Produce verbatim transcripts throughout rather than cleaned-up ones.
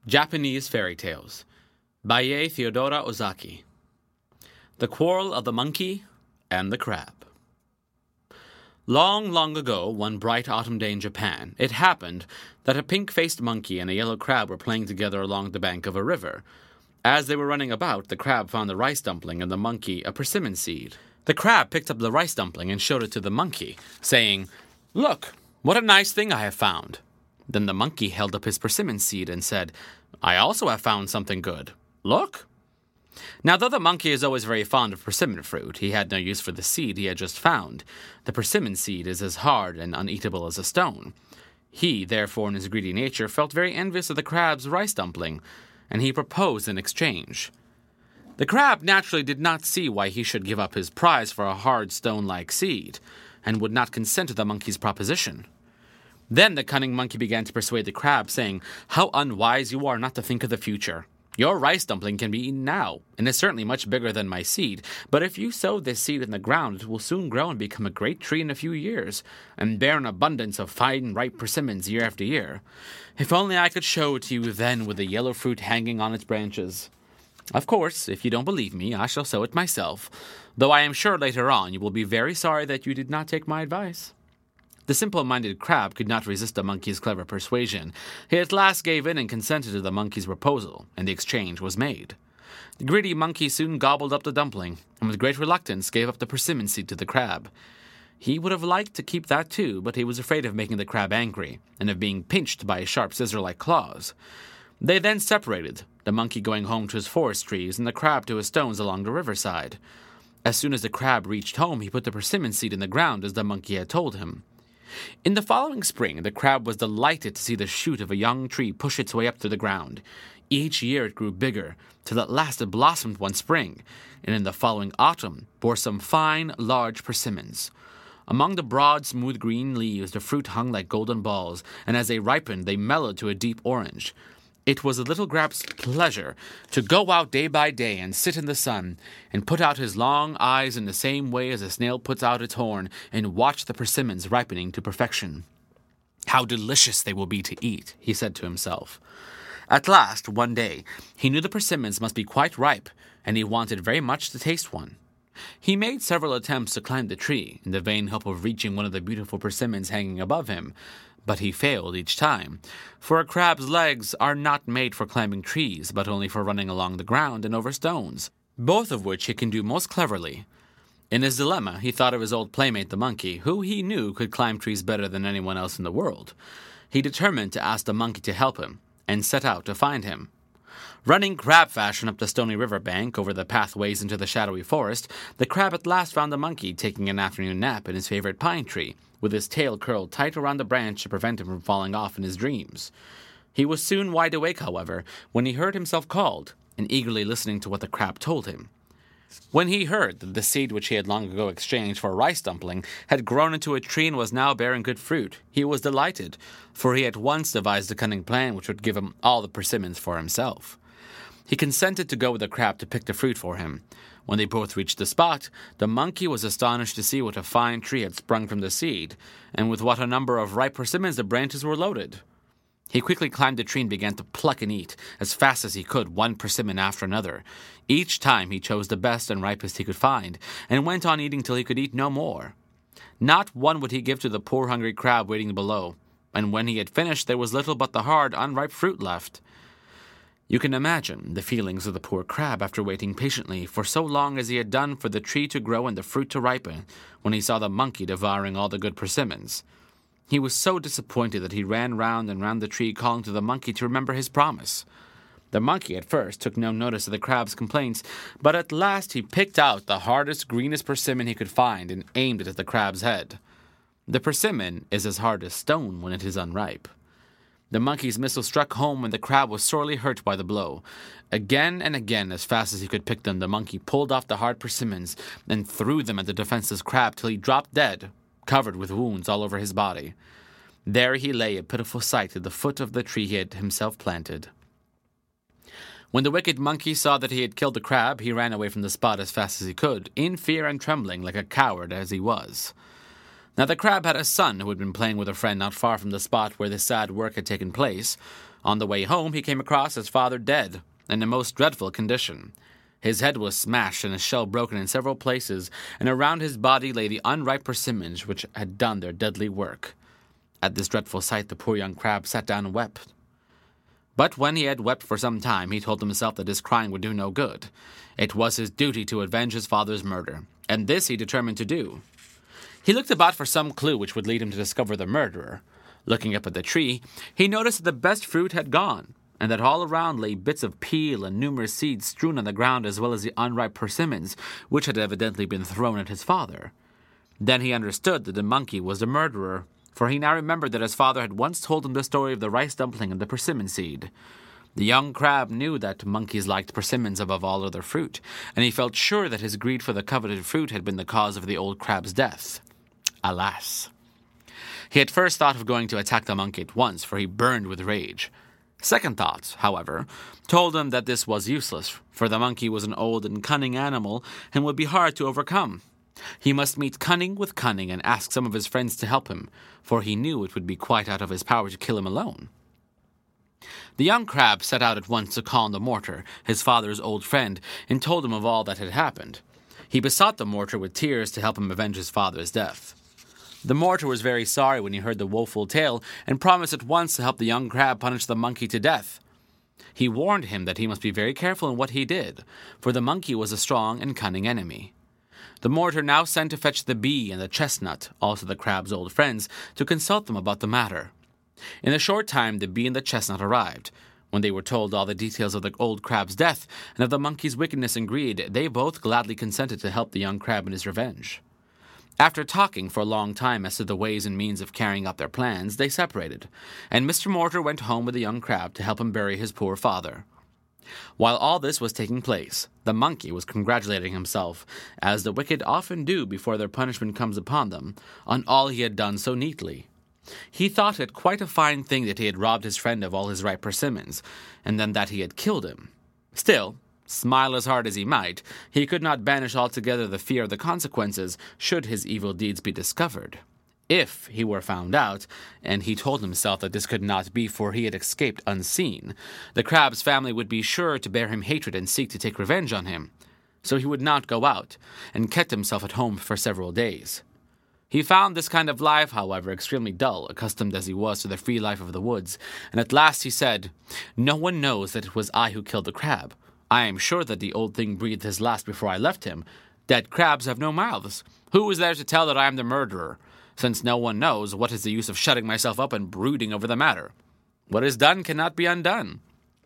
Japanese Fairy Tales by Ei Theodora Ozaki. The Quarrel of the Monkey and the Crab. Long, long ago, one bright autumn day in Japan, it happened that a pink-faced monkey and a yellow crab were playing together along the bank of a river. As they were running about, the crab found a rice dumpling and the monkey a persimmon seed. The crab picked up the rice dumpling and showed it to the monkey, saying, "Look, what a nice thing I have found." Then the monkey held up his persimmon seed and said, "I also have found something good. Look." Now, though the monkey is always very fond of persimmon fruit, he had no use for the seed he had just found. The persimmon seed is as hard and uneatable as a stone. He, therefore, in his greedy nature, felt very envious of the crab's rice dumpling, and he proposed an exchange. The crab naturally did not see why he should give up his prize for a hard stone-like seed, and would not consent to the monkey's proposition. Then the cunning monkey began to persuade the crab, saying, "How unwise you are not to think of the future. Your rice dumpling can be eaten now, and is certainly much bigger than my seed, but if you sow this seed in the ground, it will soon grow and become a great tree in a few years, and bear an abundance of fine, ripe persimmons year after year. If only I could show it to you then with the yellow fruit hanging on its branches. Of course, if you don't believe me, I shall sow it myself, though I am sure later on you will be very sorry that you did not take my advice." The simple-minded crab could not resist the monkey's clever persuasion. He at last gave in and consented to the monkey's proposal, and the exchange was made. The greedy monkey soon gobbled up the dumpling, and with great reluctance gave up the persimmon seed to the crab. He would have liked to keep that too, but he was afraid of making the crab angry, and of being pinched by his sharp scissor-like claws. They then separated, the monkey going home to his forest trees, and the crab to his stones along the riverside. As soon as the crab reached home, he put the persimmon seed in the ground as the monkey had told him. In the following spring, the crab was delighted to see the shoot of a young tree push its way up through the ground. Each year it grew bigger, till at last it blossomed one spring, and in the following autumn bore some fine, large persimmons. Among the broad, smooth green leaves the fruit hung like golden balls, and as they ripened they mellowed to a deep orange. It was the little crab's pleasure to go out day by day and sit in the sun, and put out his long eyes in the same way as a snail puts out its horn, and watch the persimmons ripening to perfection. "How delicious they will be to eat," he said to himself. At last, one day, he knew the persimmons must be quite ripe, and he wanted very much to taste one. He made several attempts to climb the tree, in the vain hope of reaching one of the beautiful persimmons hanging above him, but he failed each time, for a crab's legs are not made for climbing trees, but only for running along the ground and over stones, both of which he can do most cleverly. In his dilemma, he thought of his old playmate the monkey, who he knew could climb trees better than anyone else in the world. He determined to ask the monkey to help him, and set out to find him. Running crab fashion up the stony river bank over the pathways into the shadowy forest, the crab at last found the monkey taking an afternoon nap in his favorite pine tree, with his tail curled tight around the branch to prevent him from falling off in his dreams. He was soon wide awake, however, when he heard himself called, and eagerly listening to what the crab told him. When he heard that the seed which he had long ago exchanged for a rice dumpling had grown into a tree and was now bearing good fruit, he was delighted, for he at once devised a cunning plan which would give him all the persimmons for himself. He consented to go with the crab to pick the fruit for him. When they both reached the spot, the monkey was astonished to see what a fine tree had sprung from the seed, and with what a number of ripe persimmons the branches were loaded. He quickly climbed the tree and began to pluck and eat, as fast as he could, one persimmon after another. Each time he chose the best and ripest he could find, and went on eating till he could eat no more. Not one would he give to the poor hungry crab waiting below, and when he had finished there was little but the hard, unripe fruit left. You can imagine the feelings of the poor crab after waiting patiently for so long as he had done for the tree to grow and the fruit to ripen, when he saw the monkey devouring all the good persimmons. He was so disappointed that he ran round and round the tree calling to the monkey to remember his promise. The monkey at first took no notice of the crab's complaints, but at last he picked out the hardest, greenest persimmon he could find and aimed it at the crab's head. The persimmon is as hard as stone when it is unripe. The monkey's missile struck home and the crab was sorely hurt by the blow. Again and again, as fast as he could pick them, the monkey pulled off the hard persimmons and threw them at the defenseless crab till he dropped dead, covered with wounds all over his body. There he lay, a pitiful sight, at the foot of the tree he had himself planted. When the wicked monkey saw that he had killed the crab, he ran away from the spot as fast as he could, in fear and trembling, like a coward as he was. Now the crab had a son who had been playing with a friend not far from the spot where this sad work had taken place. On the way home, he came across his father dead, in a most dreadful condition. His head was smashed and his shell broken in several places, and around his body lay the unripe persimmons which had done their deadly work. At this dreadful sight, the poor young crab sat down and wept. But when he had wept for some time, he told himself that his crying would do no good. It was his duty to avenge his father's murder, and this he determined to do. He looked about for some clue which would lead him to discover the murderer. Looking up at the tree, he noticed that the best fruit had gone, and that all around lay bits of peel and numerous seeds strewn on the ground, as well as the unripe persimmons, which had evidently been thrown at his father. Then he understood that the monkey was the murderer, for he now remembered that his father had once told him the story of the rice dumpling and the persimmon seed. The young crab knew that monkeys liked persimmons above all other fruit, and he felt sure that his greed for the coveted fruit had been the cause of the old crab's death. Alas! He had first thought of going to attack the monkey at once, for he burned with rage. Second thoughts, however, told him that this was useless, for the monkey was an old and cunning animal and would be hard to overcome. He must meet cunning with cunning and ask some of his friends to help him, for he knew it would be quite out of his power to kill him alone. The young crab set out at once to call on the mortar, his father's old friend, and told him of all that had happened. He besought the mortar with tears to help him avenge his father's death. The mortar was very sorry when he heard the woeful tale, and promised at once to help the young crab punish the monkey to death. He warned him that he must be very careful in what he did, for the monkey was a strong and cunning enemy. The mortar now sent to fetch the bee and the chestnut, also the crab's old friends, to consult them about the matter. In a short time the bee and the chestnut arrived. When they were told all the details of the old crab's death and of the monkey's wickedness and greed, they both gladly consented to help the young crab in his revenge. After talking for a long time as to the ways and means of carrying out their plans, they separated, and Mister Mortar went home with the young crab to help him bury his poor father. While all this was taking place, the monkey was congratulating himself, as the wicked often do before their punishment comes upon them, on all he had done so neatly. He thought it quite a fine thing that he had robbed his friend of all his ripe persimmons, and then that he had killed him. Still, smile as hard as he might, he could not banish altogether the fear of the consequences should his evil deeds be discovered. If he were found out, and he told himself that this could not be, for he had escaped unseen, the crab's family would be sure to bear him hatred and seek to take revenge on him. So he would not go out, and kept himself at home for several days. He found this kind of life, however, extremely dull, accustomed as he was to the free life of the woods, and at last he said, "No one knows that it was I who killed the crab. I am sure that the old thing breathed his last before I left him. Dead crabs have no mouths. Who is there to tell that I am the murderer? Since no one knows, what is the use of shutting myself up and brooding over the matter? What is done cannot be undone."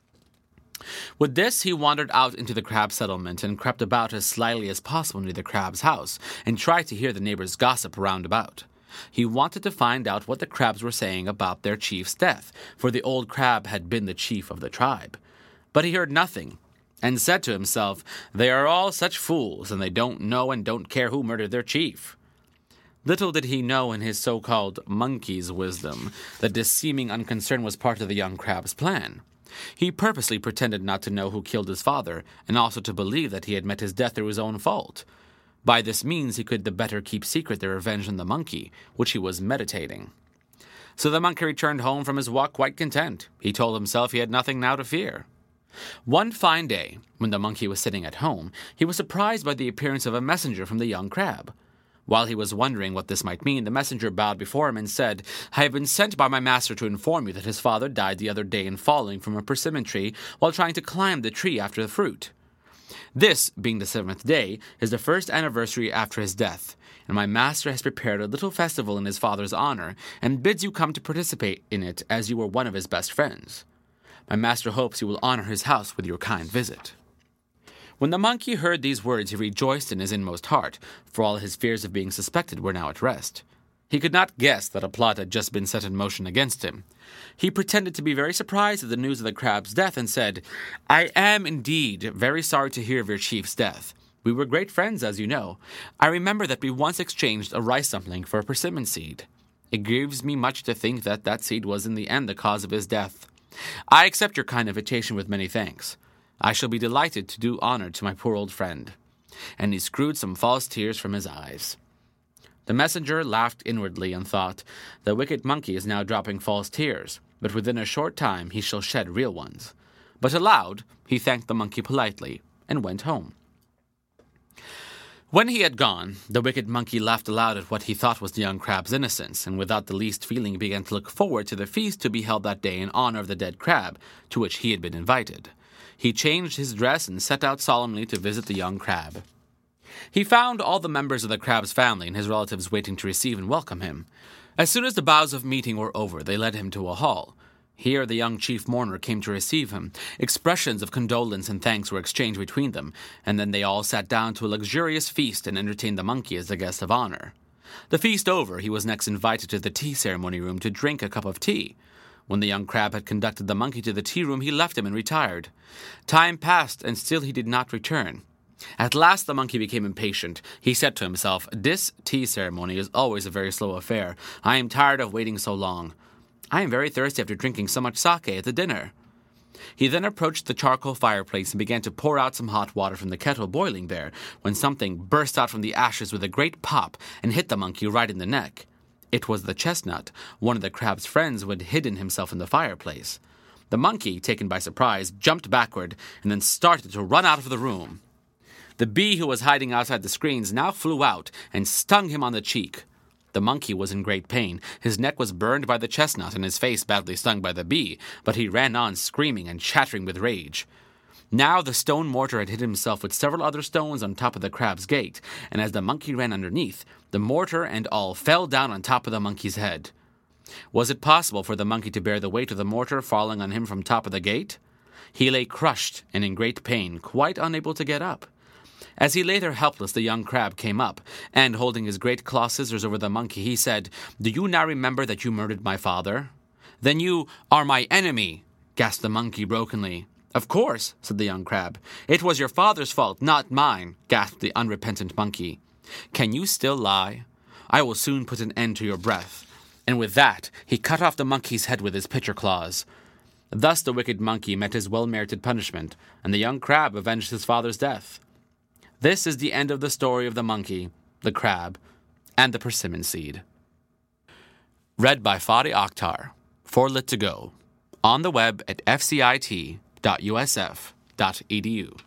With this, he wandered out into the crab settlement and crept about as slyly as possible near the crab's house and tried to hear the neighbors' gossip round about. He wanted to find out what the crabs were saying about their chief's death, for the old crab had been the chief of the tribe. But he heard nothing, and said to himself, "They are all such fools, and they don't know and don't care who murdered their chief." Little did he know in his so-called monkey's wisdom that this seeming unconcern was part of the young crab's plan. He purposely pretended not to know who killed his father, and also to believe that he had met his death through his own fault. By this means he could the better keep secret the revenge on the monkey, which he was meditating. So the monkey returned home from his walk quite content. He told himself he had nothing now to fear. One fine day, when the monkey was sitting at home, he was surprised by the appearance of a messenger from the young crab. While he was wondering what this might mean, the messenger bowed before him and said, "I have been sent by my master to inform you that his father died the other day in falling from a persimmon tree while trying to climb the tree after the fruit. This, being the seventh day, is the first anniversary after his death, and my master has prepared a little festival in his father's honor, and bids you come to participate in it as you were one of his best friends. My master hopes you will honor his house with your kind visit." When the monkey heard these words, he rejoiced in his inmost heart, for all his fears of being suspected were now at rest. He could not guess that a plot had just been set in motion against him. He pretended to be very surprised at the news of the crab's death and said, "I am indeed very sorry to hear of your chief's death. We were great friends, as you know. I remember that we once exchanged a rice dumpling for a persimmon seed. It grieves me much to think that that seed was in the end the cause of his death. I accept your kind invitation with many thanks. I shall be delighted to do honor to my poor old friend." And he screwed some false tears from his eyes. The messenger laughed inwardly and thought, "The wicked monkey is now dropping false tears. but within a short time he shall shed real ones." But aloud he thanked the monkey politely and went home. When he had gone, the wicked monkey laughed aloud at what he thought was the young crab's innocence, and without the least feeling began to look forward to the feast to be held that day in honor of the dead crab, to which he had been invited. He changed his dress and set out solemnly to visit the young crab. He found all the members of the crab's family and his relatives waiting to receive and welcome him. As soon as the boughs of meeting were over, they led him to a hall. Here the young chief mourner came to receive him. Expressions of condolence and thanks were exchanged between them, and then they all sat down to a luxurious feast and entertained the monkey as the guest of honor. The feast over, he was next invited to the tea ceremony room to drink a cup of tea. When the young crab had conducted the monkey to the tea room, he left him and retired. Time passed, and still he did not return. At last the monkey became impatient. He said to himself, "This tea ceremony is always a very slow affair. I am tired of waiting so long. I am very thirsty after drinking so much sake at the dinner." He then approached the charcoal fireplace and began to pour out some hot water from the kettle boiling there, when something burst out from the ashes with a great pop and hit the monkey right in the neck. It was the chestnut, one of the crab's friends who had hidden himself in the fireplace. The monkey, taken by surprise, jumped backward and then started to run out of the room. The bee who was hiding outside the screens now flew out and stung him on the cheek. The monkey was in great pain. His neck was burned by the chestnut and his face badly stung by the bee, but he ran on screaming and chattering with rage. Now the stone mortar had hit himself with several other stones on top of the crab's gate, and as the monkey ran underneath, the mortar and all fell down on top of the monkey's head. Was it possible for the monkey to bear the weight of the mortar falling on him from top of the gate? He lay crushed and in great pain, quite unable to get up. As he lay there helpless, the young crab came up, and holding his great claw scissors over the monkey, he said, "Do you now remember that you murdered my father?" "Then you are my enemy," gasped the monkey brokenly. "Of course," said the young crab. "It was your father's fault, not mine," gasped the unrepentant monkey. "Can you still lie? I will soon put an end to your breath." And with that, he cut off the monkey's head with his pitcher claws. Thus the wicked monkey met his well-merited punishment, and the young crab avenged his father's death. This is the end of the story of the monkey, the crab, and the persimmon seed. Read by Fadi Akhtar, for Lit to Go, on the web at f c i t dot u s f dot e d u.